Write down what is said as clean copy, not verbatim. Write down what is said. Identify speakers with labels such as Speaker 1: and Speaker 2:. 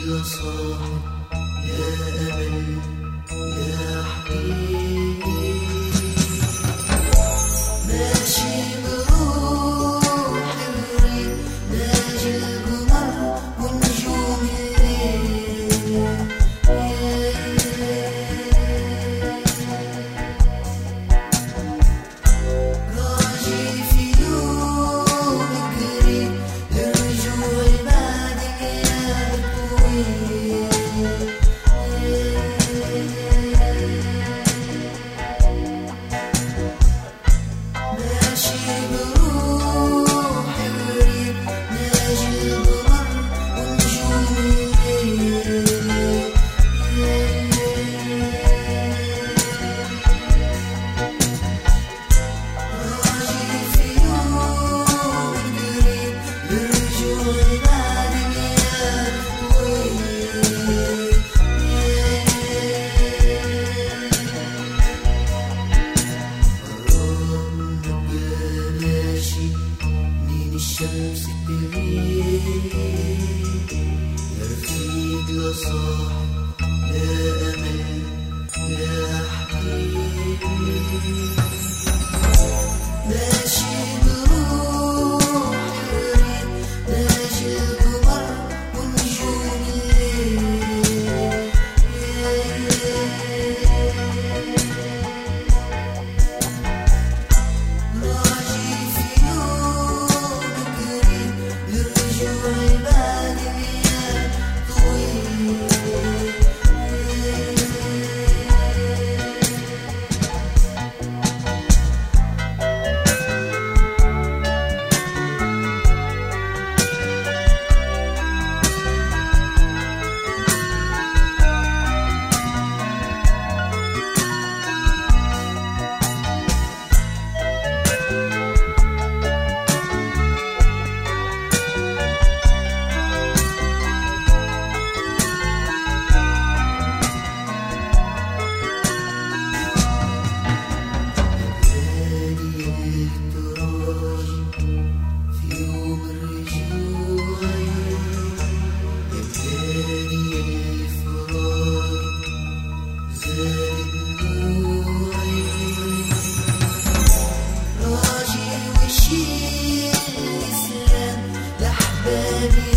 Speaker 1: يا صاحب يا أمل يا حبيبي، ماشي بروحي الريح ناجي القمر ونجوم الليل، راجي في يوم قريب للرجوع بعد غياب طويل، ماشي بروحي الريح ناجي القمر ونجوم الليل، راجي في يوم قريب للرجوع بعد غياب طويل، بلاشي منين الشمس تغيب، يا رفيق يا صاحب يا أمل يا حبيبي، ماشي بروحي الريح ناجي القمر ونجوم الليل، راجي في يوم قريب للرجوع بعد غياب طويل، راجي وشيل الإسلام لأحبابي